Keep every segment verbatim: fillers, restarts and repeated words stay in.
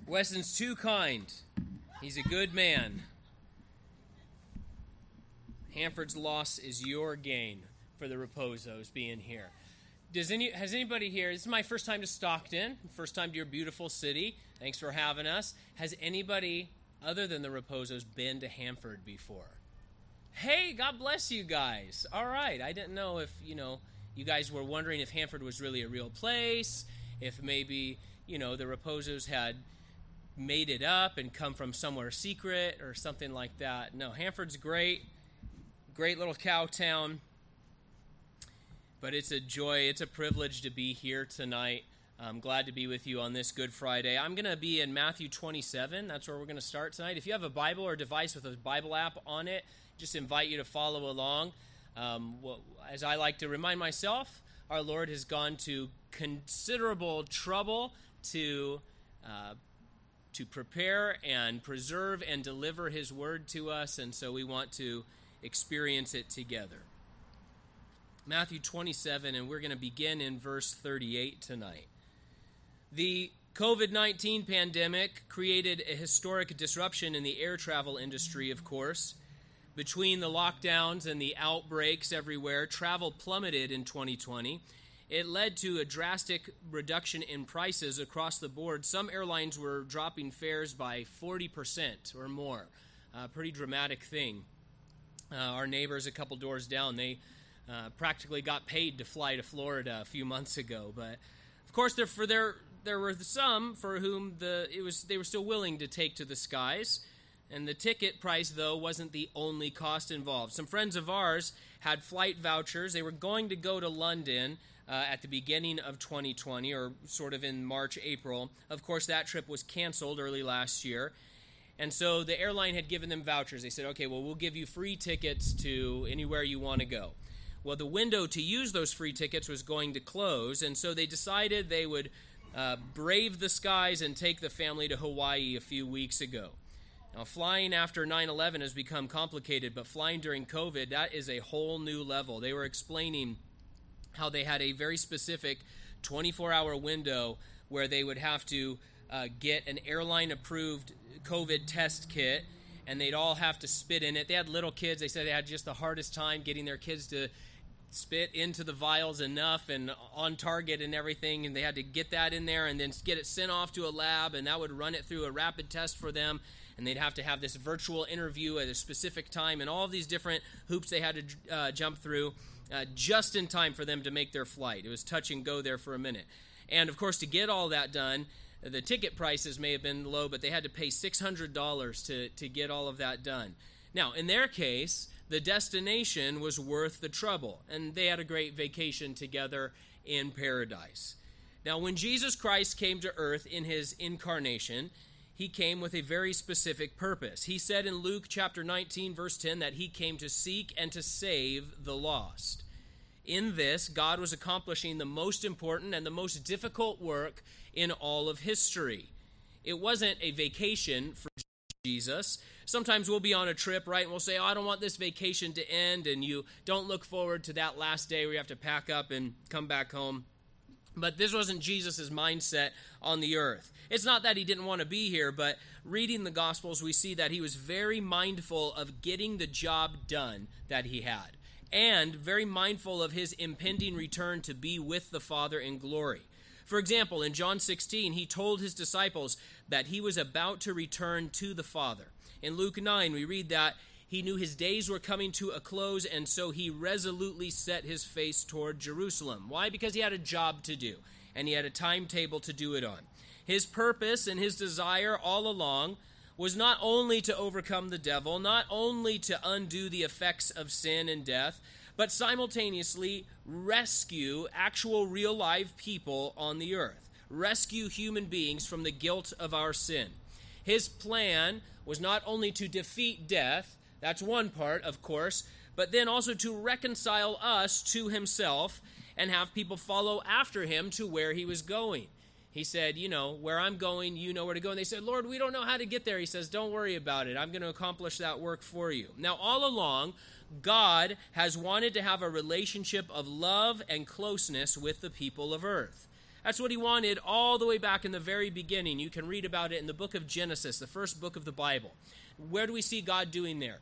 Weston's too kind. He's a good man. Hanford's loss is your gain for the Raposos being here. Does any has anybody here? This is my first time to Stockton, first time to your beautiful city. Thanks for having us. Has anybody other than the Raposos been to Hanford before? Hey, God bless you guys. All right, I didn't know if you know you guys were wondering if Hanford was really a real place, if maybe you know the Raposos had made it up and come from somewhere secret or something like that. No, Hanford's great, great little cow town. But it's a joy, it's a privilege to be here tonight. I'm glad to be with you on this Good Friday. I'm going to be in Matthew twenty-seven. That's where we're going to start tonight. If you have a Bible or device with a Bible app on it, just invite you to follow along. Um, well, as I like to remind myself, our Lord has gone to considerable trouble to uh, to prepare and preserve and deliver his word to us, and so we want to experience it together. Matthew twenty-seven, and we're going to begin in verse thirty-eight tonight. The covid nineteen pandemic created a historic disruption in the air travel industry, of course. Between the lockdowns and the outbreaks everywhere, travel plummeted in twenty twenty. It led to a drastic reduction in prices across the board. Some airlines were dropping fares by forty percent or more. A pretty dramatic thing. Uh, our neighbors a couple doors down, they Uh, practically got paid to fly to Florida a few months ago, but of course, there for there there were some for whom the it was they were still willing to take to the skies, and the ticket price though wasn't the only cost involved. Some friends of ours had flight vouchers. They were going to go to London uh, at the beginning of twenty twenty, or sort of in March, April. Of course, that trip was canceled early last year. And so the airline had given them vouchers. They said, okay, well, we'll give you free tickets to anywhere you want to go. Well, the window to use those free tickets was going to close, and so they decided they would uh, brave the skies and take the family to Hawaii a few weeks ago. Now, flying after nine eleven has become complicated, but flying during COVID, that is a whole new level. They were explaining how they had a very specific twenty-four hour window where they would have to uh, get an airline-approved COVID test kit, and they'd all have to spit in it. They had little kids. They said they had just the hardest time getting their kids to spit into the vials enough and on target and everything, and they had to get that in there and then get it sent off to a lab, and that would run it through a rapid test for them, and they'd have to have this virtual interview at a specific time, and all of these different hoops they had to uh, jump through uh, just in time for them to make their flight. It was touch and go there for a minute. And, of course, to get all that done, the ticket prices may have been low, but they had to pay six hundred dollars to, to get all of that done. Now, in their case, the destination was worth the trouble, and they had a great vacation together in paradise. Now, when Jesus Christ came to earth in his incarnation, he came with a very specific purpose. He said in Luke chapter nineteen, verse ten, that he came to seek and to save the lost. In this, God was accomplishing the most important and the most difficult work in all of history. It wasn't a vacation for Jesus. Sometimes we'll be on a trip, right, and we'll say, oh, I don't want this vacation to end, and you don't look forward to that last day where you have to pack up and come back home. But this wasn't Jesus' mindset on the earth. It's not that he didn't want to be here, but reading the Gospels, we see that he was very mindful of getting the job done that he had, and very mindful of his impending return to be with the Father in glory. For example, in John sixteen, he told his disciples that he was about to return to the Father. In Luke nine, we read that he knew his days were coming to a close, and so he resolutely set his face toward Jerusalem. Why? Because he had a job to do, and he had a timetable to do it on. His purpose and his desire all along was not only to overcome the devil, not only to undo the effects of sin and death, but simultaneously rescue actual real live people on the earth, rescue human beings from the guilt of our sin. His plan was not only to defeat death, that's one part, of course, but then also to reconcile us to himself and have people follow after him to where he was going. He said, you know, where I'm going, you know where to go. And they said, Lord, we don't know how to get there. He says, don't worry about it. I'm going to accomplish that work for you. Now, all along, God has wanted to have a relationship of love and closeness with the people of earth. That's what he wanted all the way back in the very beginning. You can read about it in the book of Genesis, the first book of the Bible. Where do we see God doing there?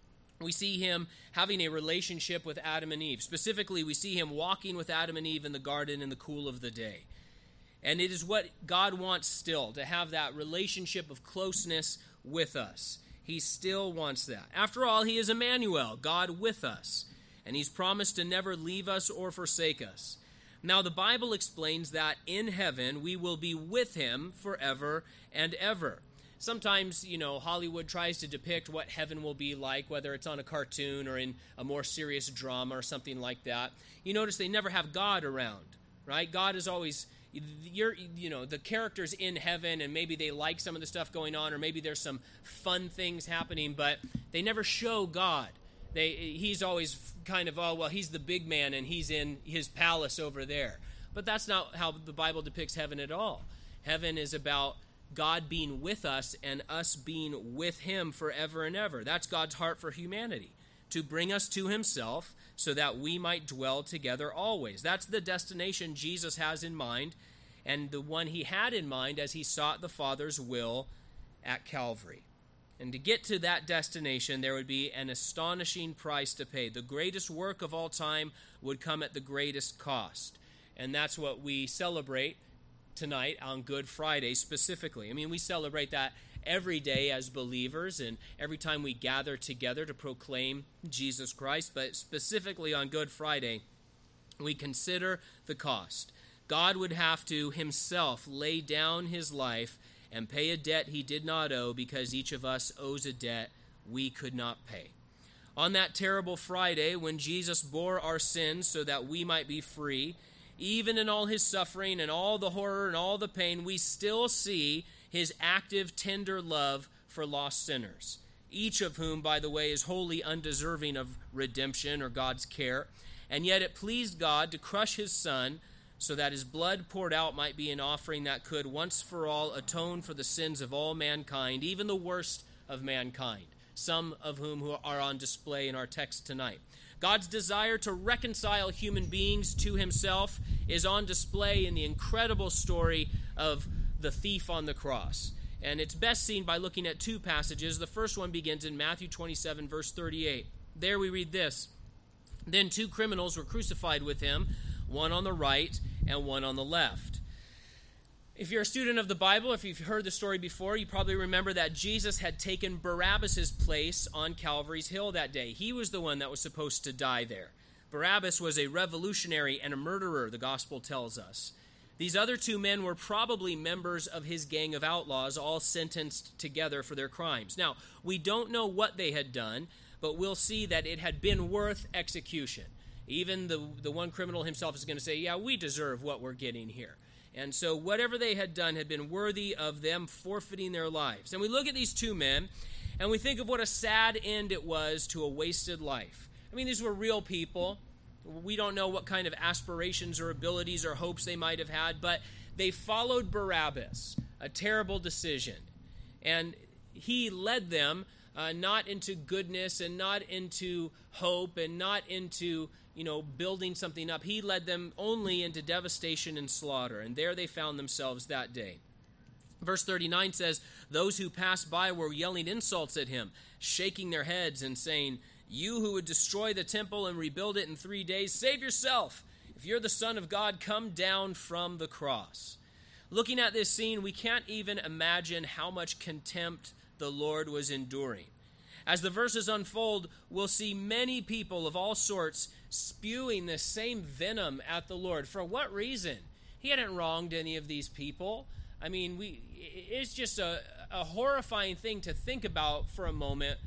We see him having a relationship with Adam and Eve. Specifically, we see him walking with Adam and Eve in the garden in the cool of the day. And it is what God wants still, to have that relationship of closeness with us. He still wants that. After all, he is Emmanuel, God with us. And he's promised to never leave us or forsake us. Now, the Bible explains that in heaven we will be with him forever and ever. Sometimes, you know, Hollywood tries to depict what heaven will be like, whether it's on a cartoon or in a more serious drama or something like that. You notice they never have God around, right? God is always, you're, you know, the characters in heaven, and maybe they like some of the stuff going on, or maybe there's some fun things happening, but they never show God. They, he's always kind of, oh, well, he's the big man, and he's in his palace over there. But that's not how the Bible depicts heaven at all. Heaven is about God being with us and us being with him forever and ever. That's God's heart for humanity, to bring us to himself so that we might dwell together always. That's the destination Jesus has in mind, and the one he had in mind as he sought the Father's will at Calvary. And to get to that destination, there would be an astonishing price to pay. The greatest work of all time would come at the greatest cost. And that's what we celebrate tonight on Good Friday specifically. I mean, we celebrate that every day as believers and every time we gather together to proclaim Jesus Christ, but specifically on Good Friday, we consider the cost. God would have to himself lay down his life and pay a debt he did not owe, because each of us owes a debt we could not pay. On that terrible Friday, when Jesus bore our sins so that we might be free, even in all his suffering and all the horror and all the pain, we still see his active, tender love for lost sinners, each of whom, by the way, is wholly undeserving of redemption or God's care. And yet it pleased God to crush his Son so that his blood poured out might be an offering that could once for all atone for the sins of all mankind, even the worst of mankind, some of whom who are on display in our text tonight. God's desire to reconcile human beings to himself is on display in the incredible story of the thief on the cross. And it's best seen by looking at two passages. The first one begins in Matthew twenty-seven, verse thirty-eight. There we read this: "Then two criminals were crucified with him, one on the right and one on the left." If you're a student of the Bible, if you've heard the story before, you probably remember that Jesus had taken Barabbas' place on Calvary's Hill that day. He was the one that was supposed to die there. Barabbas was a revolutionary and a murderer, the gospel tells us. These other two men were probably members of his gang of outlaws, all sentenced together for their crimes. Now, we don't know what they had done, but we'll see that it had been worth execution. Even the, the one criminal himself is going to say, yeah, we deserve what we're getting here. And so whatever they had done had been worthy of them forfeiting their lives. And we look at these two men, and we think of what a sad end it was to a wasted life. I mean, these were real people. We don't know what kind of aspirations or abilities or hopes they might have had, but they followed Barabbas, a terrible decision. And he led them uh, not into goodness and not into hope and not into, you know, building something up. He led them only into devastation and slaughter, and there they found themselves that day. Verse thirty-nine says, "Those who passed by were yelling insults at him, shaking their heads and saying, 'You who would destroy the temple and rebuild it in three days, save yourself. If you're the Son of God, come down from the cross.'" Looking at this scene, we can't even imagine how much contempt the Lord was enduring. As the verses unfold, we'll see many people of all sorts spewing this same venom at the Lord. For what reason? He hadn't wronged any of these people. I mean, we it's just a, a horrifying thing to think about for a moment,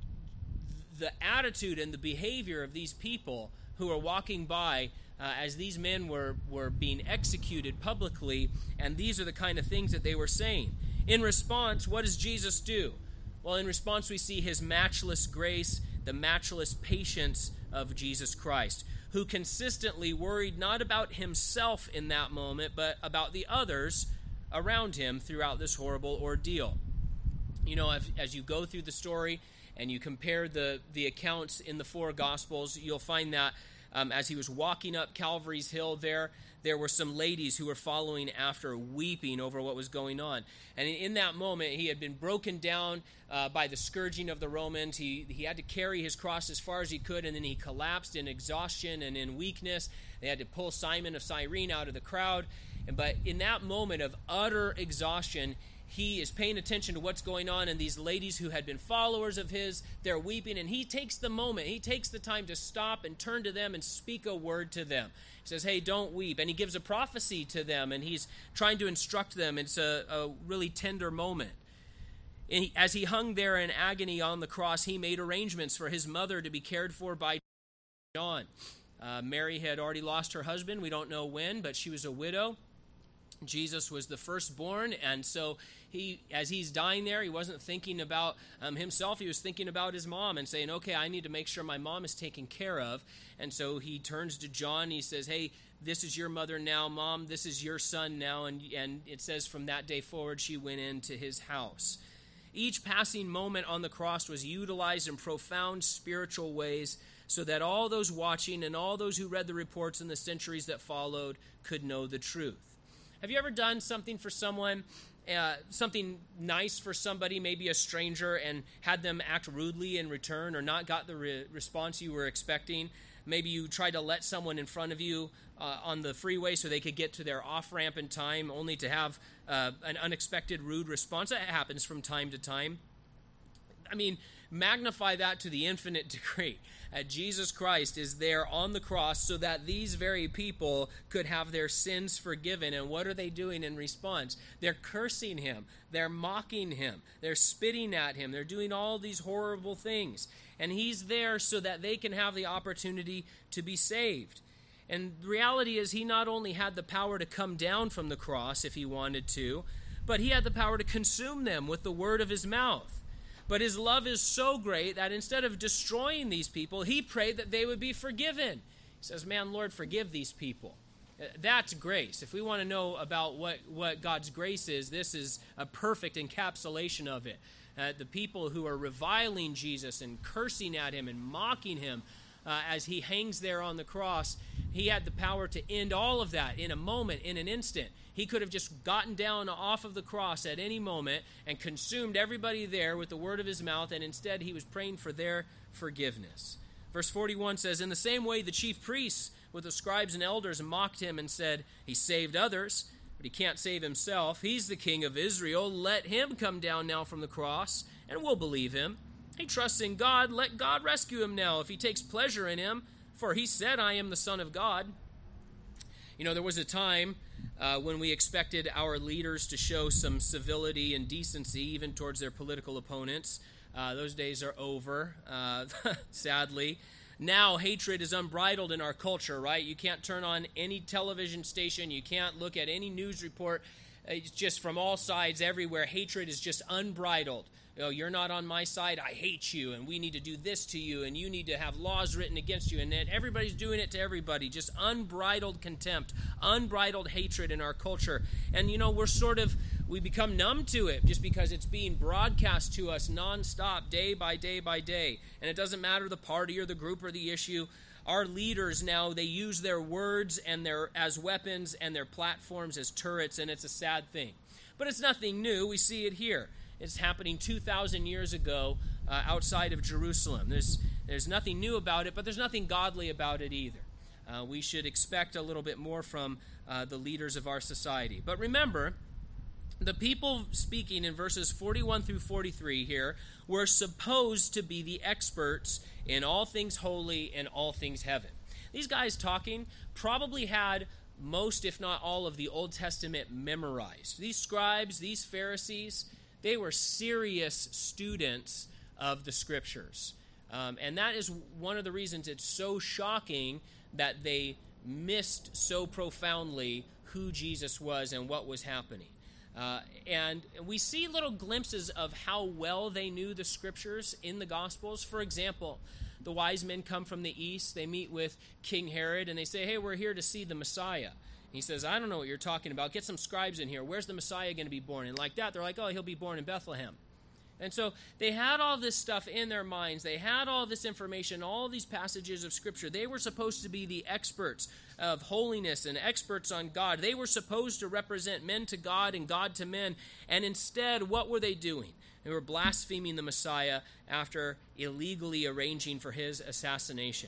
the attitude and the behavior of these people who are walking by uh, as these men were, were being executed publicly, and these are the kind of things that they were saying. In response, what does Jesus do? Well, in response, we see his matchless grace, the matchless patience of Jesus Christ, who consistently worried not about himself in that moment, but about the others around him throughout this horrible ordeal. You know, as, as you go through the story and you compare the, the accounts in the four Gospels, you'll find that um, as he was walking up Calvary's Hill there, there were some ladies who were following after, weeping over what was going on. And in that moment, he had been broken down uh, by the scourging of the Romans. He, he had to carry his cross as far as he could, and then he collapsed in exhaustion and in weakness. They had to pull Simon of Cyrene out of the crowd. And, but in that moment of utter exhaustion, he is paying attention to what's going on, and these ladies who had been followers of his, they're weeping, and he takes the moment, he takes the time to stop and turn to them and speak a word to them. He says, hey, don't weep, and he gives a prophecy to them, and he's trying to instruct them. It's a, a really tender moment. And he, as he hung there in agony on the cross, he made arrangements for his mother to be cared for by John. Uh, Mary had already lost her husband. We don't know when, but she was a widow. Jesus was the firstborn, and so he, as he's dying there, he wasn't thinking about um, himself. He was thinking about his mom and saying, okay, I need to make sure my mom is taken care of. And so he turns to John, and he says, hey, this is your mother now, Mom. This is your son now. And, and it says from that day forward, she went into his house. Each passing moment on the cross was utilized in profound spiritual ways so that all those watching and all those who read the reports in the centuries that followed could know the truth. Have you ever done something for someone, uh, something nice for somebody, maybe a stranger, and had them act rudely in return or not got the re- response you were expecting? Maybe you tried to let someone in front of you uh, on the freeway so they could get to their off-ramp in time, only to have uh, an unexpected rude response. That happens from time to time. I mean, magnify that to the infinite degree. Uh, Jesus Christ is there on the cross so that these very people could have their sins forgiven. And what are they doing in response? They're cursing him. They're mocking him. They're spitting at him. They're doing all these horrible things. And he's there so that they can have the opportunity to be saved. And the reality is he not only had the power to come down from the cross if he wanted to, but he had the power to consume them with the word of his mouth. But his love is so great that instead of destroying these people, he prayed that they would be forgiven. He says, man, Lord, forgive these people. That's grace. If we want to know about what, what God's grace is, this is a perfect encapsulation of it. Uh, the people who are reviling Jesus and cursing at him and mocking him uh, as he hangs there on the cross, he had the power to end all of that in a moment, in an instant. He could have just gotten down off of the cross at any moment and consumed everybody there with the word of his mouth, and instead he was praying for their forgiveness. Verse forty-one says, in the same way the chief priests with the scribes and elders mocked him and said, he saved others, but he can't save himself. He's the king of Israel. Let him come down now from the cross, and we'll believe him. He trusts in God. Let God rescue him now if he takes pleasure in him, for he said, I am the Son of God. You know, there was a time uh, when we expected our leaders to show some civility and decency even towards their political opponents. Uh, those days are over, uh, sadly. Now hatred is unbridled in our culture, right? You can't turn on any television station. You can't look at any news report. It's just from all sides, everywhere. Hatred is just unbridled. You know, you're not on my side, I hate you, and we need to do this to you, and you need to have laws written against you, and everybody's doing it to everybody. Just unbridled contempt, unbridled hatred in our culture. And, you know, we're sort of, we become numb to it just because it's being broadcast to us nonstop, day by day by day. And it doesn't matter the party or the group or the issue. Our leaders now, they use their words and their as weapons and their platforms as turrets, and it's a sad thing. But it's nothing new. We see it here. It's happening two thousand years ago uh, outside of Jerusalem. There's, there's nothing new about it, but there's nothing godly about it either. Uh, we should expect a little bit more from uh, the leaders of our society. But remember, the people speaking in verses forty-one through forty-three here were supposed to be the experts in all things holy and all things heaven. These guys talking probably had most, if not all, of the Old Testament memorized. These scribes, these Pharisees, they were serious students of the Scriptures. Um, and that is one of the reasons it's so shocking that they missed so profoundly who Jesus was and what was happening. Uh, and we see little glimpses of how well they knew the Scriptures in the Gospels. For example, the wise men come from the east. They meet with King Herod, and they say, hey, we're here to see the Messiah. He says, I don't know what you're talking about. Get some scribes in here. Where's the Messiah going to be born? And like that, they're like, oh, he'll be born in Bethlehem. And so they had all this stuff in their minds. They had all this information, all these passages of Scripture. They were supposed to be the experts of holiness and experts on God. They were supposed to represent men to God and God to men. And instead, what were they doing? They were blaspheming the Messiah after illegally arranging for his assassination.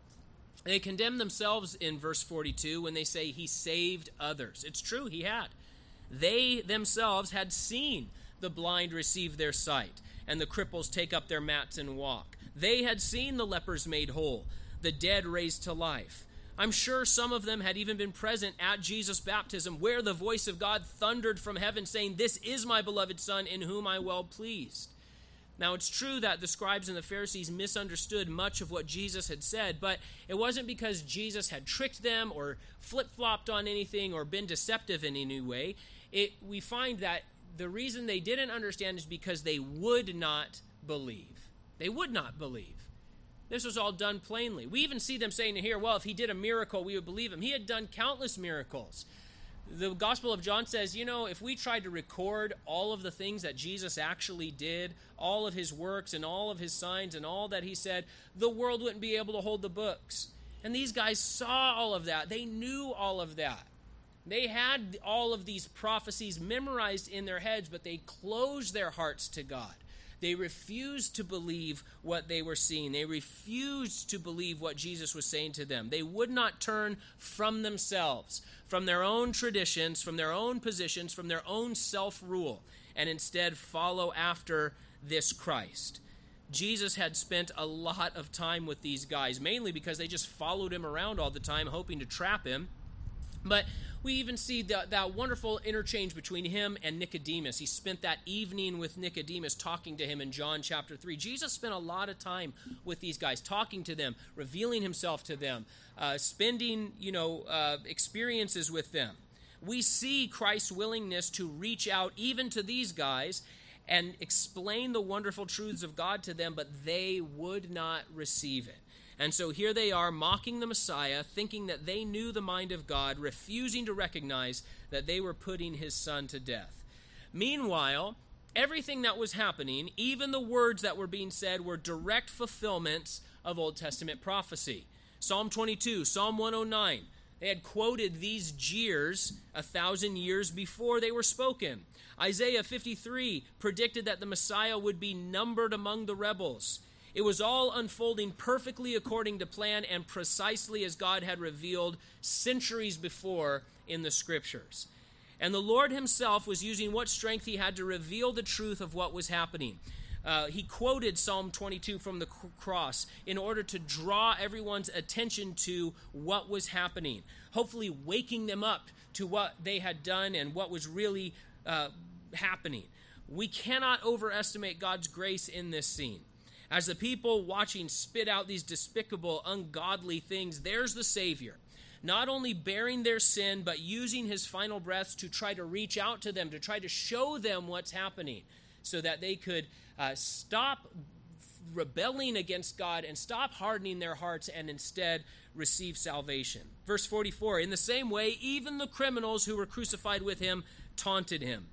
They condemn themselves in verse forty-two when they say he saved others. It's true, he had. They themselves had seen the blind receive their sight, and the cripples take up their mats and walk. They had seen the lepers made whole, the dead raised to life. I'm sure some of them had even been present at Jesus' baptism, where the voice of God thundered from heaven, saying, "This is my beloved Son, in whom I well pleased." Now, it's true that the scribes and the Pharisees misunderstood much of what Jesus had said, but it wasn't because Jesus had tricked them or flip-flopped on anything or been deceptive in any way. It, we find that the reason they didn't understand is because they would not believe. They would not believe. This was all done plainly. We even see them saying here, well, if he did a miracle, we would believe him. He had done countless miracles. The Gospel of John says, you know, if we tried to record all of the things that Jesus actually did, all of his works and all of his signs and all that he said, the world wouldn't be able to hold the books. And these guys saw all of that. They knew all of that. They had all of these prophecies memorized in their heads, but they closed their hearts to God. They refused to believe what they were seeing. They refused to believe what Jesus was saying to them. They would not turn from themselves, from their own traditions, from their own positions, from their own self-rule, and instead follow after this Christ. Jesus had spent a lot of time with these guys, mainly because they just followed him around all the time, hoping to trap him. But we even see the, that wonderful interchange between him and Nicodemus. He spent that evening with Nicodemus talking to him in John chapter three. Jesus spent a lot of time with these guys, talking to them, revealing himself to them, uh, spending, you know, uh, experiences with them. We see Christ's willingness to reach out even to these guys and explain the wonderful truths of God to them, but they would not receive it. And so here they are mocking the Messiah, thinking that they knew the mind of God, refusing to recognize that they were putting his son to death. Meanwhile, everything that was happening, even the words that were being said, were direct fulfillments of Old Testament prophecy. Psalm twenty-two, Psalm one oh nine, they had quoted these jeers a thousand years before they were spoken. Isaiah fifty-three predicted that the Messiah would be numbered among the rebels. It was all unfolding perfectly according to plan and precisely as God had revealed centuries before in the Scriptures. And the Lord himself was using what strength he had to reveal the truth of what was happening. Uh, he quoted Psalm twenty-two from the cross in order to draw everyone's attention to what was happening, hopefully waking them up to what they had done and what was really uh, happening. We cannot overestimate God's grace in this scene. As the people watching spit out these despicable, ungodly things, there's the Savior, not only bearing their sin, but using his final breaths to try to reach out to them, to try to show them what's happening so that they could uh, stop rebelling against God and stop hardening their hearts and instead receive salvation. Verse forty-four, in the same way, even the criminals who were crucified with him taunted him.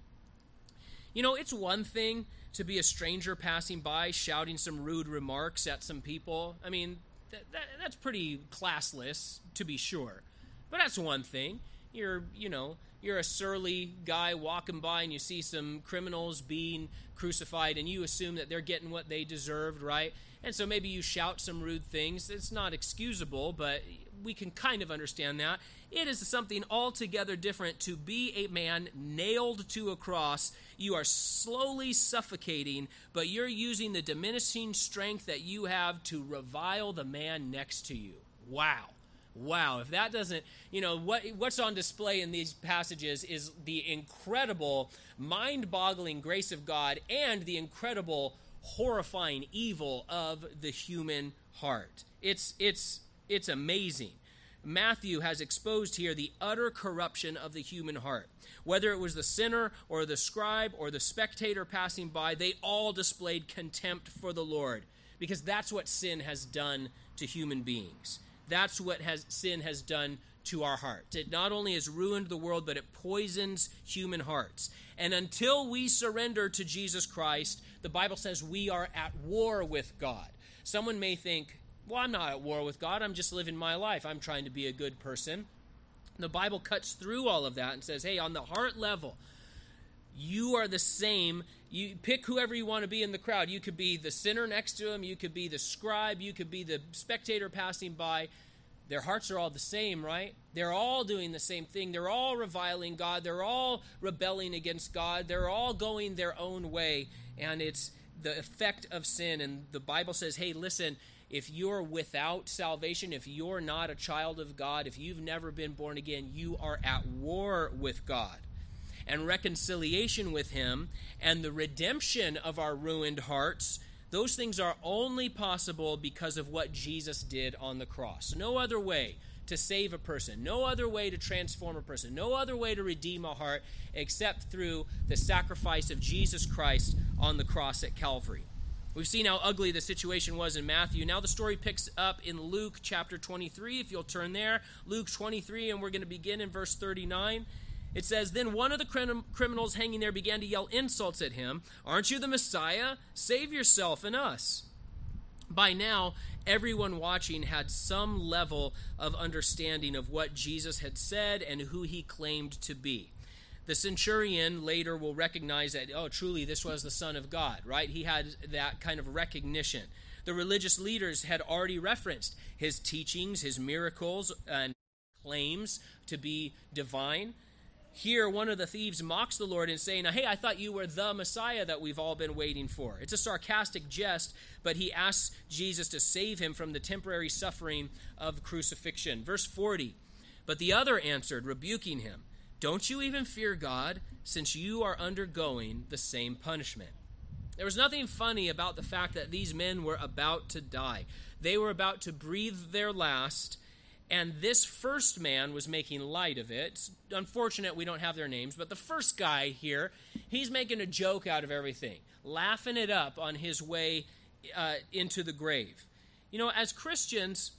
You know, it's one thing to be a stranger passing by shouting some rude remarks at some people. I mean, that, that, that's pretty classless, to be sure. But that's one thing. You're, you know, you're a surly guy walking by and you see some criminals being crucified and you assume that they're getting what they deserved, right? And so maybe you shout some rude things. It's not excusable, but we can kind of understand that. It is something altogether different to be a man nailed to a cross. You are slowly suffocating, but you're using the diminishing strength that you have to revile the man next to you. Wow. Wow. If that doesn't, you know, what what's on display in these passages is the incredible, mind-boggling grace of God and the incredible, horrifying evil of the human heart. It's it's it's amazing. Matthew has exposed here the utter corruption of the human heart. Whether it was the sinner or the scribe or the spectator passing by, they all displayed contempt for the Lord, because that's what sin has done to human beings. That's what has sin has done to our hearts. It not only has ruined the world, but it poisons human hearts. And until we surrender to Jesus Christ, the Bible says we are at war with God. Someone may think, well, I'm not at war with God. I'm just living my life. I'm trying to be a good person. The Bible cuts through all of that and says, hey, on the heart level, you are the same. You pick whoever you want to be in the crowd. You could be the sinner next to him. You could be the scribe. You could be the spectator passing by. Their hearts are all the same, right? They're all doing the same thing. They're all reviling God. They're all rebelling against God. They're all going their own way. And it's the effect of sin. And the Bible says, hey, listen, if you're without salvation, if you're not a child of God, if you've never been born again, you are at war with God. And reconciliation with him and the redemption of our ruined hearts, those things are only possible because of what Jesus did on the cross. No other way to save a person, no other way to transform a person, no other way to redeem a heart except through the sacrifice of Jesus Christ on the cross at Calvary. We've seen how ugly the situation was in Matthew. Now the story picks up in Luke chapter twenty-three. If you'll turn there, Luke twenty-three, and we're going to begin in verse thirty-nine. It says, then one of the crim- criminals hanging there began to yell insults at him. Aren't you the Messiah? Save yourself and us. By now, everyone watching had some level of understanding of what Jesus had said and who he claimed to be. The centurion later will recognize that, oh, truly, this was the Son of God, right? He had that kind of recognition. The religious leaders had already referenced his teachings, his miracles, and claims to be divine. Here, one of the thieves mocks the Lord and saying, hey, I thought you were the Messiah that we've all been waiting for. It's a sarcastic jest, but he asks Jesus to save him from the temporary suffering of crucifixion. Verse forty, but the other answered, rebuking him, don't you even fear God, since you are undergoing the same punishment? There was nothing funny about the fact that these men were about to die. They were about to breathe their last, and this first man was making light of it. It's unfortunate we don't have their names, but the first guy here, he's making a joke out of everything, laughing it up on his way uh, into the grave. You know, as Christians,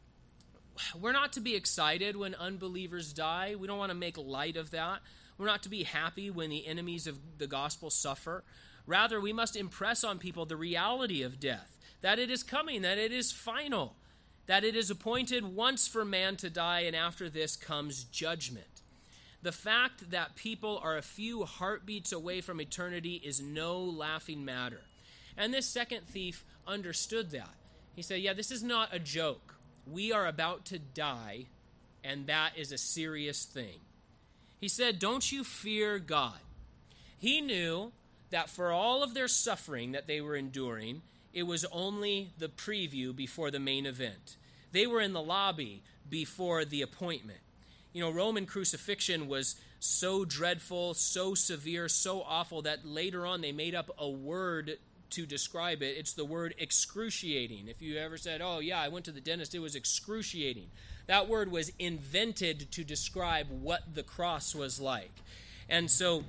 we're not to be excited when unbelievers die. We don't want to make light of that. We're not to be happy when the enemies of the gospel suffer. Rather, we must impress on people the reality of death, that it is coming, that it is final, that it is appointed once for man to die, and after this comes judgment. The fact that people are a few heartbeats away from eternity is no laughing matter. And this second thief understood that. He said, yeah, this is not a joke. We are about to die, and that is a serious thing. He said, don't you fear God? He knew that for all of their suffering that they were enduring, it was only the preview before the main event. They were in the lobby before the appointment. You know, Roman crucifixion was so dreadful, so severe, so awful that later on they made up a word to describe it. It's the word excruciating. If you ever said, oh yeah, I went to the dentist, it was excruciating. That word was invented to describe what the cross was like. And so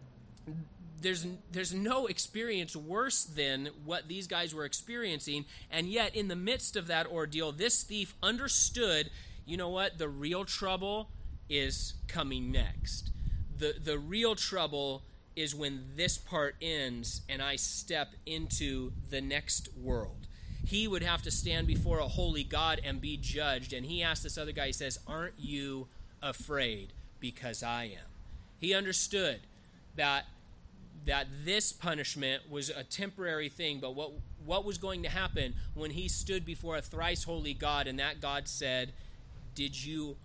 There's there's no experience worse than what these guys were experiencing, and yet in the midst of that ordeal, this thief understood, you know what, the real trouble is coming next. The the real trouble is when this part ends and I step into the next world. He would have to stand before a holy God and be judged, and he asked this other guy, he says, aren't you afraid? Because I am. He understood that that this punishment was a temporary thing, but what what was going to happen when he stood before a thrice holy God, and that God said, did you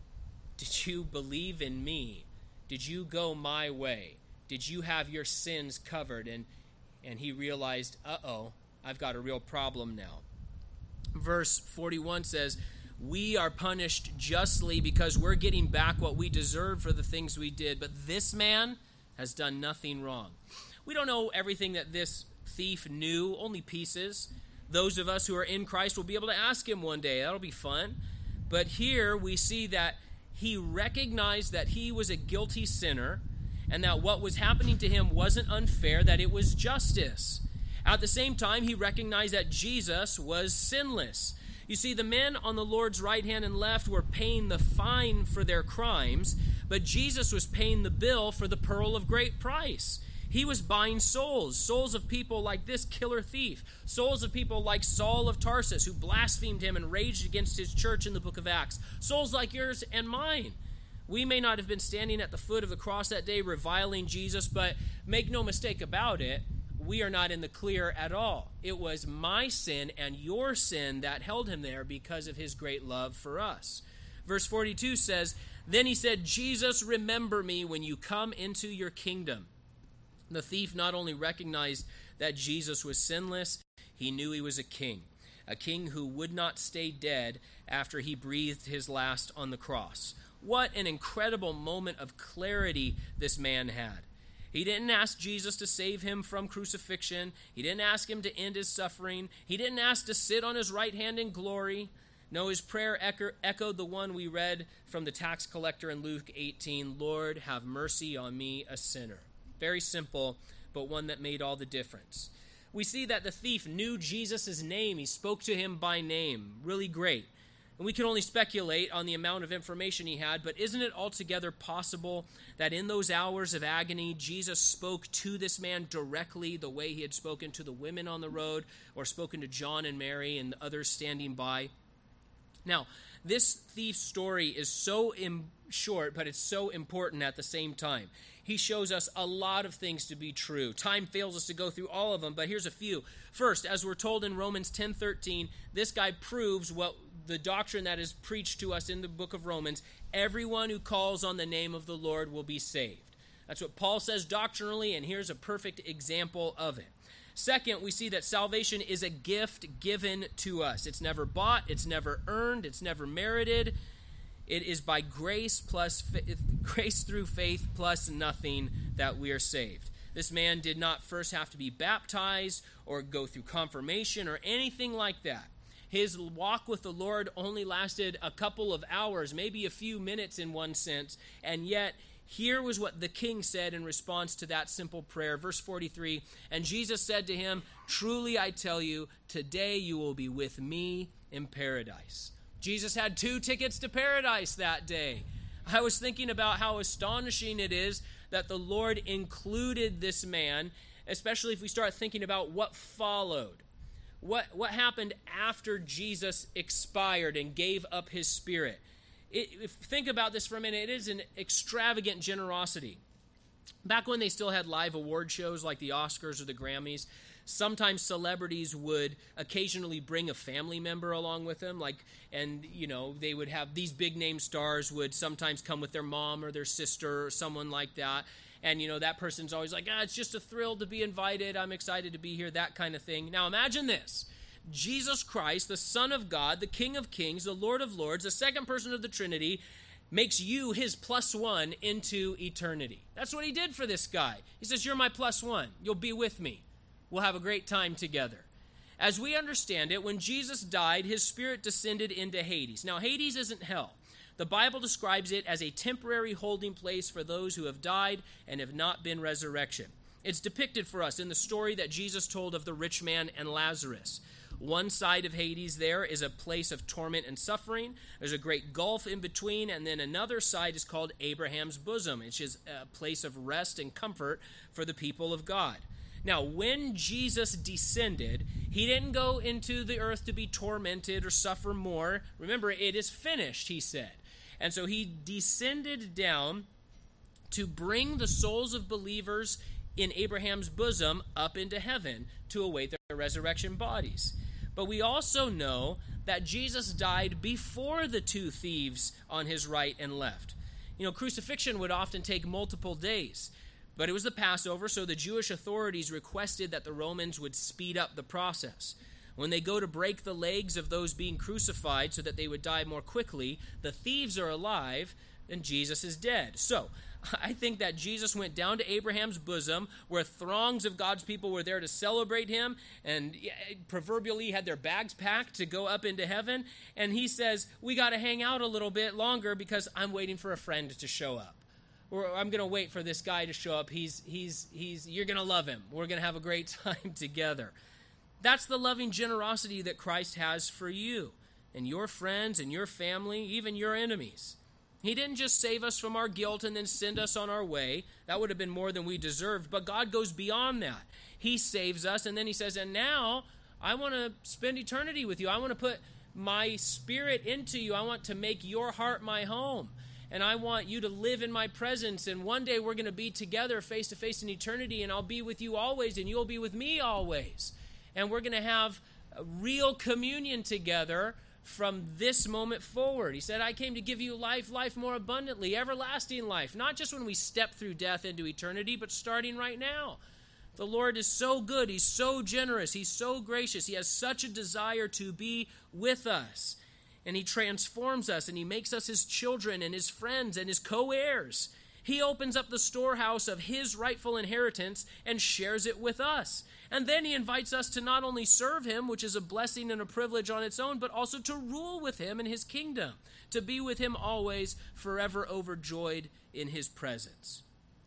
did you believe in me? Did you go my way? Did you have your sins covered? And and he realized, uh-oh, I've got a real problem now. Verse forty-one says, we are punished justly because we're getting back what we deserve for the things we did, but this man has done nothing wrong. We don't know everything that this thief knew, only pieces. Those of us who are in Christ will be able to ask him one day. That'll be fun. But here we see that he recognized that he was a guilty sinner and that what was happening to him wasn't unfair, that it was justice. At the same time, he recognized that Jesus was sinless. You see, the men on the Lord's right hand and left were paying the fine for their crimes, but Jesus was paying the bill for the pearl of great price. He was buying souls, souls of people like this killer thief, souls of people like Saul of Tarsus, who blasphemed him and raged against his church in the book of Acts, souls like yours and mine. We may not have been standing at the foot of the cross that day reviling Jesus, but make no mistake about it, we are not in the clear at all. It was my sin and your sin that held him there because of his great love for us. Verse forty-two says, "Then he said, 'Jesus, remember me when you come into your kingdom.'" The thief not only recognized that Jesus was sinless, he knew he was a king, a king who would not stay dead after he breathed his last on the cross. What an incredible moment of clarity this man had. He didn't ask Jesus to save him from crucifixion. He didn't ask him to end his suffering. He didn't ask to sit on his right hand in glory. No, his prayer echo- echoed the one we read from the tax collector in Luke eighteen, "Lord, have mercy on me, a sinner." Very simple, but one that made all the difference. We see that the thief knew Jesus' name. He spoke to him by name. Really great. And we can only speculate on the amount of information he had, but isn't it altogether possible that in those hours of agony, Jesus spoke to this man directly the way he had spoken to the women on the road or spoken to John and Mary and the others standing by? Now, this thief's story is so im- short, but it's so important at the same time. He shows us a lot of things to be true. Time fails us to go through all of them, but here's a few. First, as we're told in Romans ten thirteen, this guy proves what the doctrine that is preached to us in the book of Romans: everyone who calls on the name of the Lord will be saved. That's what Paul says doctrinally, and here's a perfect example of it. Second, we see that salvation is a gift given to us. It's never bought, it's never earned, it's never merited. It is by grace plus faith, grace through faith plus nothing that we are saved. This man did not first have to be baptized or go through confirmation or anything like that. His walk with the Lord only lasted a couple of hours, maybe a few minutes in one sense, and yet here was what the king said in response to that simple prayer. Verse forty-three, "And Jesus said to him, 'Truly I tell you, today you will be with me in paradise.'" Jesus had two tickets to paradise that day. I was thinking about how astonishing it is that the Lord included this man, especially if we start thinking about what followed. What, what happened after Jesus expired and gave up his spirit? It, if, think about this for a minute. It is an extravagant generosity. Back when they still had live award shows like the Oscars or the Grammys, sometimes celebrities would occasionally bring a family member along with them, like, and, you know, they would have these big name stars would sometimes come with their mom or their sister or someone like that. And, you know, that person's always like, ah, it's just a thrill to be invited. I'm excited to be here, that kind of thing. Now, imagine this. Jesus Christ, the Son of God, the King of Kings, the Lord of Lords, the second person of the Trinity, makes you his plus one into eternity. That's what he did for this guy. He says, you're my plus one. You'll be with me. We'll have a great time together. As we understand it, when Jesus died, his spirit descended into Hades. Now, Hades isn't hell. The Bible describes it as a temporary holding place for those who have died and have not been resurrection. It's depicted for us in the story that Jesus told of the rich man and Lazarus. One side of Hades there is a place of torment and suffering. There's a great gulf in between, and then another side is called Abraham's bosom, which is a place of rest and comfort for the people of God. Now, when Jesus descended, he didn't go into the earth to be tormented or suffer more. Remember, it is finished, he said. And so he descended down to bring the souls of believers in Abraham's bosom up into heaven to await their resurrection bodies. But we also know that Jesus died before the two thieves on his right and left. You know, crucifixion would often take multiple days. But it was the Passover, so the Jewish authorities requested that the Romans would speed up the process. When they go to break the legs of those being crucified so that they would die more quickly, the thieves are alive and Jesus is dead. So, I think that Jesus went down to Abraham's bosom where throngs of God's people were there to celebrate him and proverbially had their bags packed to go up into heaven. And he says, we got to hang out a little bit longer because I'm waiting for a friend to show up. Or I'm going to wait for this guy to show up. He's, he's, he's, you're going to love him. We're going to have a great time together. That's the loving generosity that Christ has for you. and your friends and your family, even your enemies. He didn't just save us from our guilt and then send us on our way. That would have been more than we deserved. But God goes beyond that. He saves us, and then he says, and now I want to spend eternity with you. I want to put my spirit into you. I want to make your heart my home. And I want you to live in my presence. And one day we're going to be together face to face in eternity, and I'll be with you always, and you'll be with me always. And we're going to have a real communion together from this moment forward. He said, I came to give you life, life more abundantly, everlasting life. Not just when we step through death into eternity, but starting right now. The Lord is so good. He's so generous. He's so gracious. He has such a desire to be with us. And he transforms us, and he makes us his children and his friends and his co-heirs. He opens up the storehouse of his rightful inheritance and shares it with us. And then he invites us to not only serve him, which is a blessing and a privilege on its own, but also to rule with him in his kingdom, to be with him always, forever overjoyed in his presence.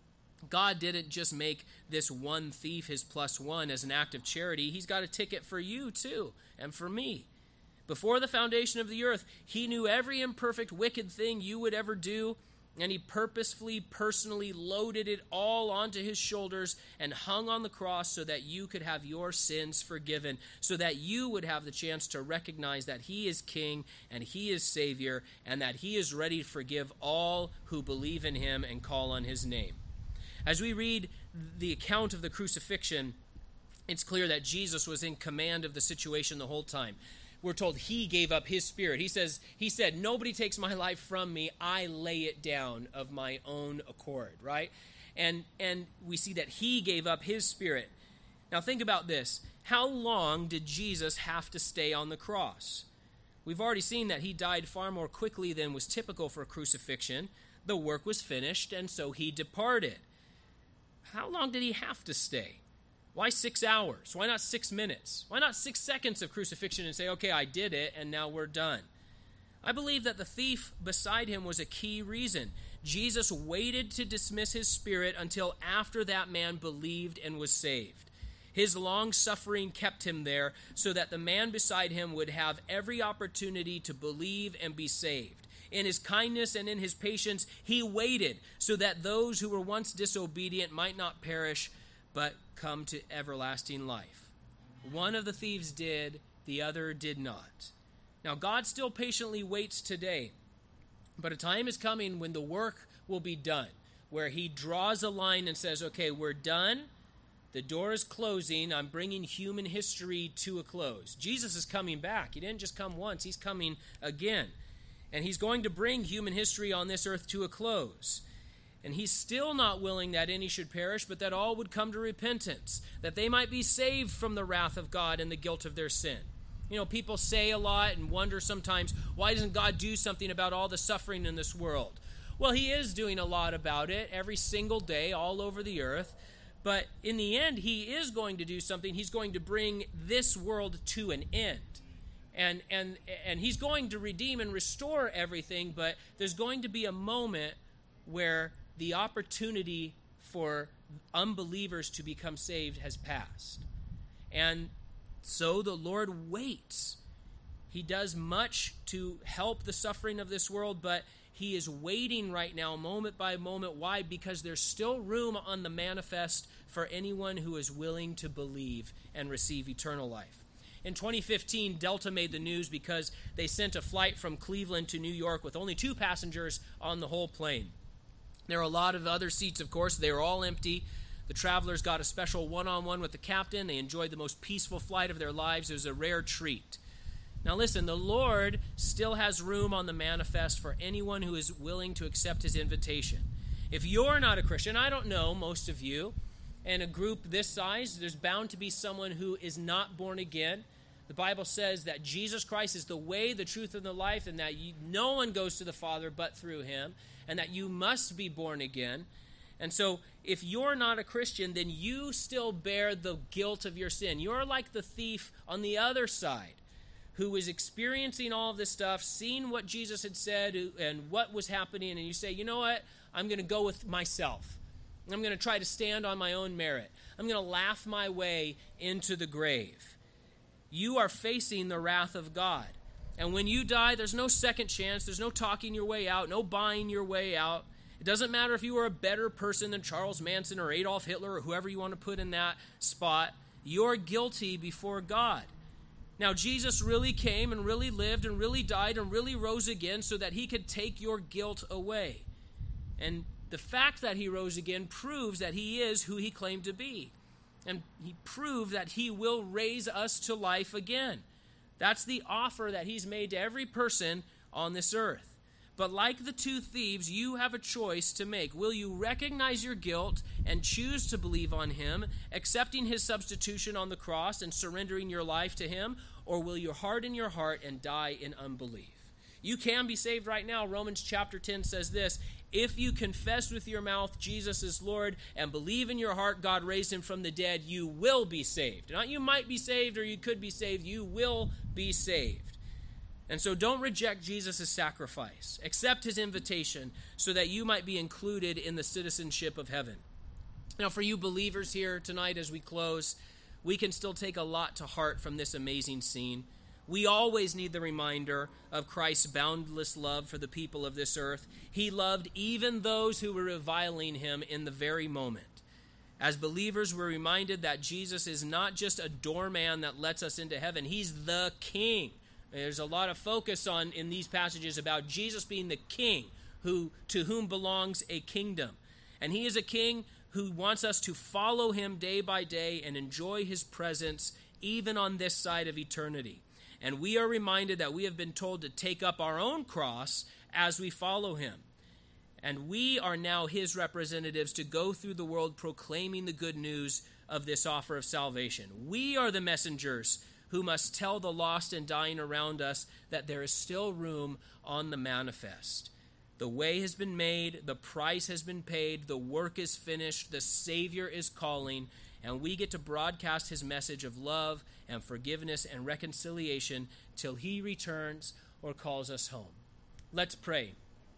God didn't just make this one thief his plus one as an act of charity. He's got a ticket for you too, and for me. Before the foundation of the earth, he knew every imperfect, wicked thing you would ever do, and he purposefully, personally loaded it all onto his shoulders and hung on the cross so that you could have your sins forgiven, so that you would have the chance to recognize that he is King and he is Savior, and that he is ready to forgive all who believe in him and call on his name. As we read the account of the crucifixion, it's clear that Jesus was in command of the situation the whole time. We're told he gave up his spirit. He says, he said, nobody takes my life from me. I lay it down of my own accord, right? And and we see that he gave up his spirit. Now think about this. How long did Jesus have to stay on the cross? We've already seen that he died far more quickly than was typical for a crucifixion. The work was finished, and so he departed. How long did he have to stay? Why six hours? Why not six minutes? Why not six seconds of crucifixion and say, okay, I did it, and now we're done? I believe that the thief beside him was a key reason. Jesus waited to dismiss his spirit until after that man believed and was saved. His long suffering kept him there so that the man beside him would have every opportunity to believe and be saved. In his kindness and in his patience, he waited so that those who were once disobedient might not perish, but come to everlasting life. One of the thieves did, the other did not. Now, God still patiently waits today, but a time is coming when the work will be done, where he draws a line and says, okay, we're done. The door is closing. I'm bringing human history to a close. Jesus is coming back. He didn't just come once. He's coming again. And he's going to bring human history on this earth to a close. And he's still not willing that any should perish, but that all would come to repentance, that they might be saved from the wrath of God and the guilt of their sin. You know, people say a lot and wonder sometimes, why doesn't God do something about all the suffering in this world? Well, he is doing a lot about it every single day all over the earth. But in the end, he is going to do something. He's going to bring this world to an end. And, and, and he's going to redeem and restore everything, but there's going to be a moment where the opportunity for unbelievers to become saved has passed. And so the Lord waits. He does much to help the suffering of this world, but he is waiting right now, moment by moment. Why? Because there's still room on the manifest for anyone who is willing to believe and receive eternal life. In twenty fifteen, Delta made the news because they sent a flight from Cleveland to New York with only two passengers on the whole plane. There were a lot of other seats, of course. They were all empty. The travelers got a special one-on-one with the captain. They enjoyed the most peaceful flight of their lives. It was a rare treat. Now listen, the Lord still has room on the manifest for anyone who is willing to accept his invitation. If you're not a Christian, I don't know most of you, in a group this size, there's bound to be someone who is not born again. The Bible says that Jesus Christ is the way, the truth, and the life, and that you, no one goes to the Father but through him, and that you must be born again. And so if you're not a Christian, then you still bear the guilt of your sin. You're like the thief on the other side who was experiencing all of this stuff, seeing what Jesus had said and what was happening, and you say, you know what? I'm going to go with myself. I'm going to try to stand on my own merit. I'm going to laugh my way into the grave. You are facing the wrath of God. And when you die, there's no second chance. There's no talking your way out, no buying your way out. It doesn't matter if you were a better person than Charles Manson or Adolf Hitler or whoever you want to put in that spot. You're guilty before God. Now, Jesus really came and really lived and really died and really rose again so that he could take your guilt away. And the fact that he rose again proves that he is who he claimed to be. And he proved that he will raise us to life again. That's the offer that he's made to every person on this earth. But like the two thieves, you have a choice to make. Will you recognize your guilt and choose to believe on him, accepting his substitution on the cross and surrendering your life to him? Or will you harden your heart and die in unbelief? You can be saved right now. Romans chapter ten says this, if you confess with your mouth Jesus is Lord and believe in your heart God raised him from the dead, you will be saved. Not you might be saved or you could be saved. You will be saved. And so don't reject Jesus' sacrifice. Accept his invitation so that you might be included in the citizenship of heaven. Now, for you believers here tonight as we close, we can still take a lot to heart from this amazing scene. We always need the reminder of Christ's boundless love for the people of this earth. He loved even those who were reviling him in the very moment. As believers, we're reminded that Jesus is not just a doorman that lets us into heaven. He's the King. There's a lot of focus on in these passages about Jesus being the king who to whom belongs a kingdom. And he is a king who wants us to follow him day by day and enjoy his presence even on this side of eternity. And we are reminded that we have been told to take up our own cross as we follow him. And we are now his representatives to go through the world proclaiming the good news of this offer of salvation. We are the messengers who must tell the lost and dying around us that there is still room on the manifest. The way has been made, the price has been paid, the work is finished, the Savior is calling, and we get to broadcast his message of love and forgiveness and reconciliation till he returns or calls us home. Let's pray.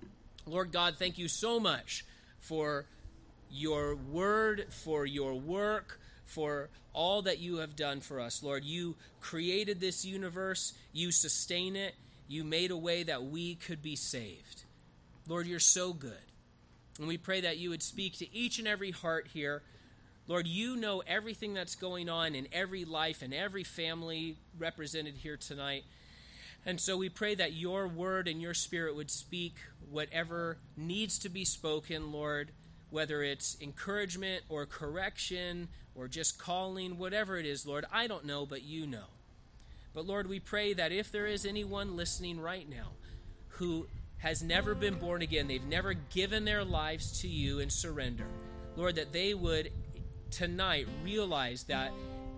Lord God, thank you so much for your word, for your work, for all that you have done for us. Lord, you created this universe, you sustain it, you made a way that we could be saved. Lord, you're so good. And we pray that you would speak to each and every heart here. Lord, you know everything that's going on in every life and every family represented here tonight. And so we pray that your word and your spirit would speak whatever needs to be spoken, Lord, whether it's encouragement or correction or just calling, whatever it is, Lord, I don't know, but you know. But Lord, we pray that if there is anyone listening right now who has never been born again, they've never given their lives to you in surrender, Lord, that they would tonight realize that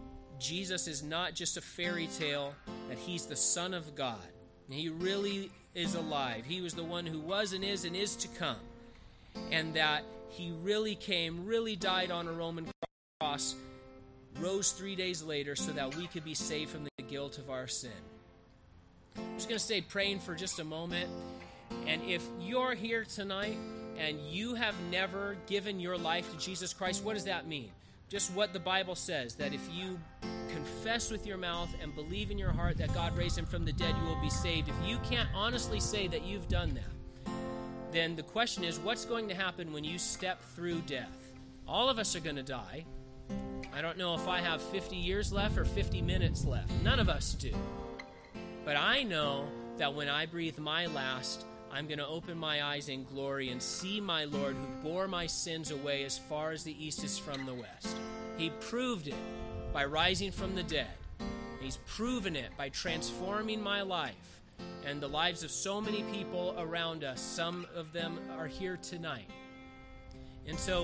Jesus is not just a fairy tale, that he's the Son of God. And he really is alive. He was the one who was and is and is to come. And that he really came, really died on a Roman cross, rose three days later so that we could be saved from the guilt of our sin. I'm just going to stay praying for just a moment. And if you're here tonight and you have never given your life to Jesus Christ, what does that mean? Just what the Bible says, that if you confess with your mouth and believe in your heart that God raised him from the dead, you will be saved. If you can't honestly say that you've done that, then the question is, what's going to happen when you step through death? All of us are going to die. I don't know if I have fifty years left or fifty minutes left. None of us do. But I know that when I breathe my last, I'm going to open my eyes in glory and see my Lord who bore my sins away as far as the east is from the west. He proved it by rising from the dead. He's proven it by transforming my life and the lives of so many people around us. Some of them are here tonight. And so,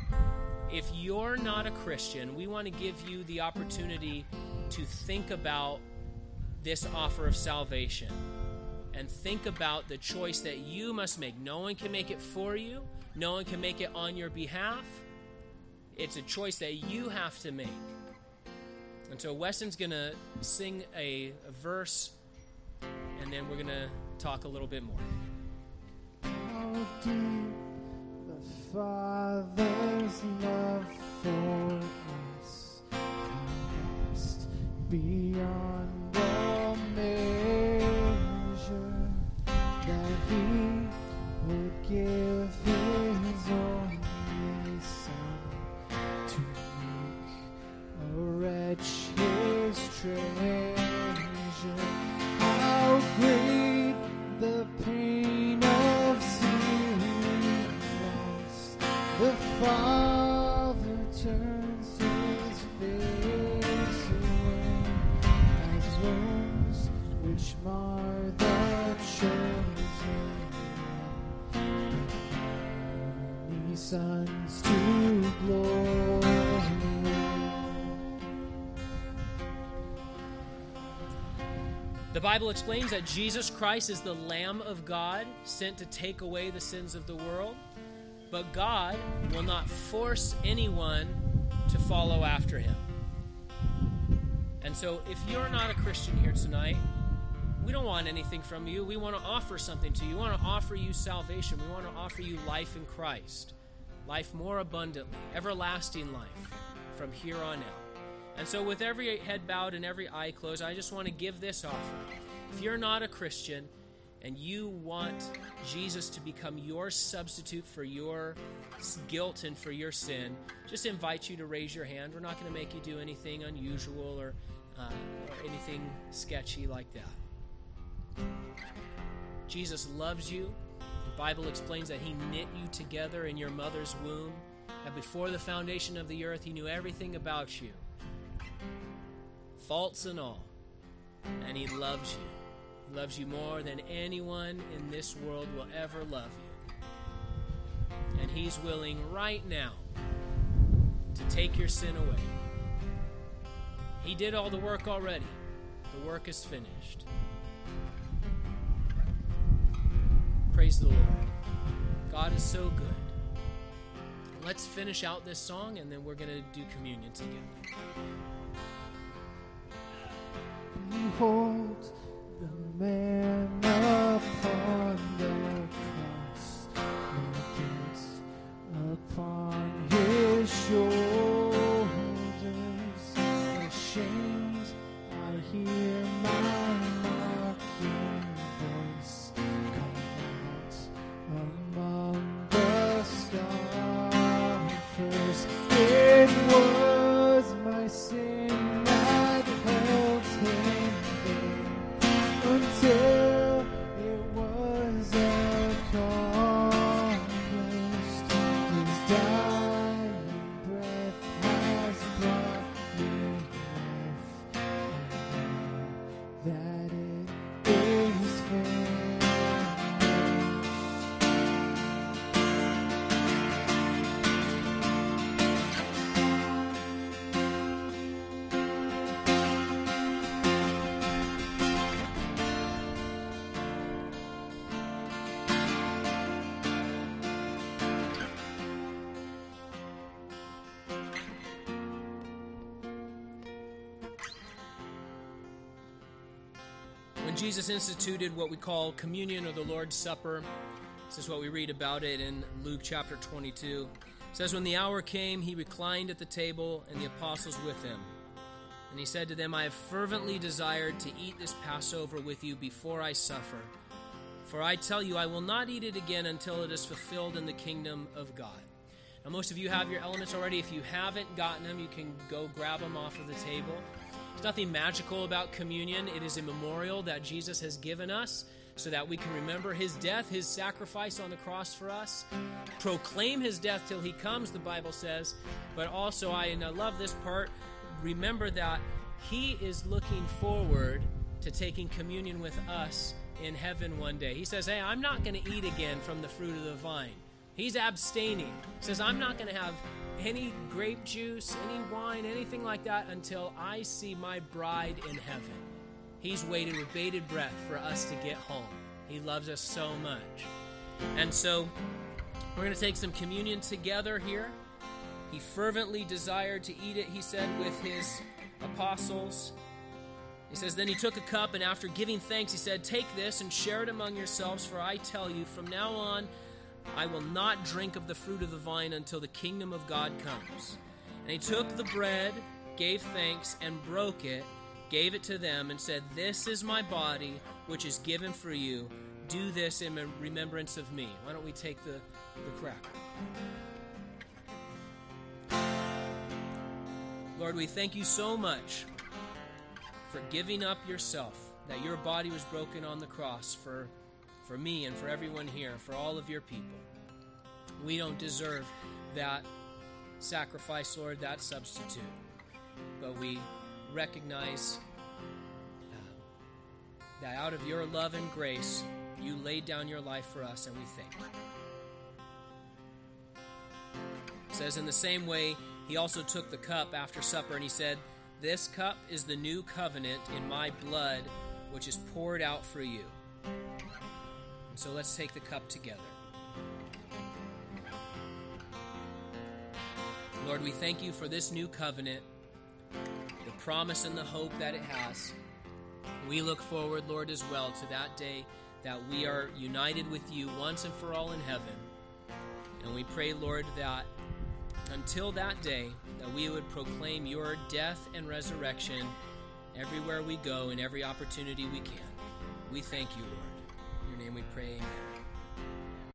if you're not a Christian, we want to give you the opportunity to think about this offer of salvation. And think about the choice that you must make. No one can make it for you. No one can make it on your behalf. It's a choice that you have to make. And so Weston's going to sing a, a verse, and then we're going to talk a little bit more. How deep the Father's love for us, past beyond all measure. The Bible explains that Jesus Christ is the Lamb of God sent to take away the sins of the world, but God will not force anyone to follow after him. And so if you're not a Christian here tonight, we don't want anything from you. We want to offer something to you. We want to offer you salvation. We want to offer you life in Christ, life more abundantly, everlasting life from here on out. And so with every head bowed and every eye closed, I just want to give this offer. If you're not a Christian and you want Jesus to become your substitute for your guilt and for your sin, just invite you to raise your hand. We're not going to make you do anything unusual or, uh, or anything sketchy like that. Jesus loves you. The Bible explains that he knit you together in your mother's womb, that before the foundation of the earth, he knew everything about you, faults and all, and he loves you. He loves you more than anyone in this world will ever love you. And he's willing right now to take your sin away. He did all the work already. The work is finished. Praise the Lord. God is so good. Let's finish out this song and then we're going to do communion together. Behold the man upon the cross, my guilt upon his shoulders. Ashamed, I hear my mocking voice come out among the scoffers. It was my sin that held him there until it was accomplished. His dying breath has brought me life, and that it is finished. When Jesus instituted what we call communion or the Lord's Supper, this is what we read about it in Luke chapter twenty-two. It says, when the hour came, he reclined at the table and the apostles with him. And he said to them, I have fervently desired to eat this Passover with you before I suffer. For I tell you, I will not eat it again until it is fulfilled in the kingdom of God. Now, most of you have your elements already. If you haven't gotten them, you can go grab them off of the table. There's nothing magical about communion. It is a memorial that Jesus has given us so that we can remember his death, his sacrifice on the cross for us, proclaim his death till he comes, the Bible says. But also, I, and I love this part, remember that he is looking forward to taking communion with us in heaven one day. He says, hey, I'm not going to eat again from the fruit of the vine. He's abstaining. He says, I'm not going to have any grape juice, any wine, anything like that until I see my bride in heaven. He's waited with bated breath for us to get home. He loves us so much. And so we're going to take some communion together here. He fervently desired to eat it, he said, with his apostles. He says, then he took a cup, and after giving thanks, he said, take this and share it among yourselves, for I tell you, from now on, I will not drink of the fruit of the vine until the kingdom of God comes. And he took the bread, gave thanks, and broke it, gave it to them, and said, this is my body, which is given for you. Do this in remembrance of me. Why don't we take the, the cracker? Lord, we thank you so much for giving up yourself, that your body was broken on the cross for for me and for everyone here, for all of your people. We don't deserve that sacrifice, Lord, that substitute. But we recognize uh, that out of your love and grace, you laid down your life for us, and we thank you. It says, in the same way, he also took the cup after supper, and he said, this cup is the new covenant in my blood, which is poured out for you. And so let's take the cup together. Lord, we thank you for this new covenant, the promise and the hope that it has. We look forward, Lord, as well to that day that we are united with you once and for all in heaven. And we pray, Lord, that until that day, that we would proclaim your death and resurrection everywhere we go and every opportunity we can. We thank you, Lord. In your name we pray, amen.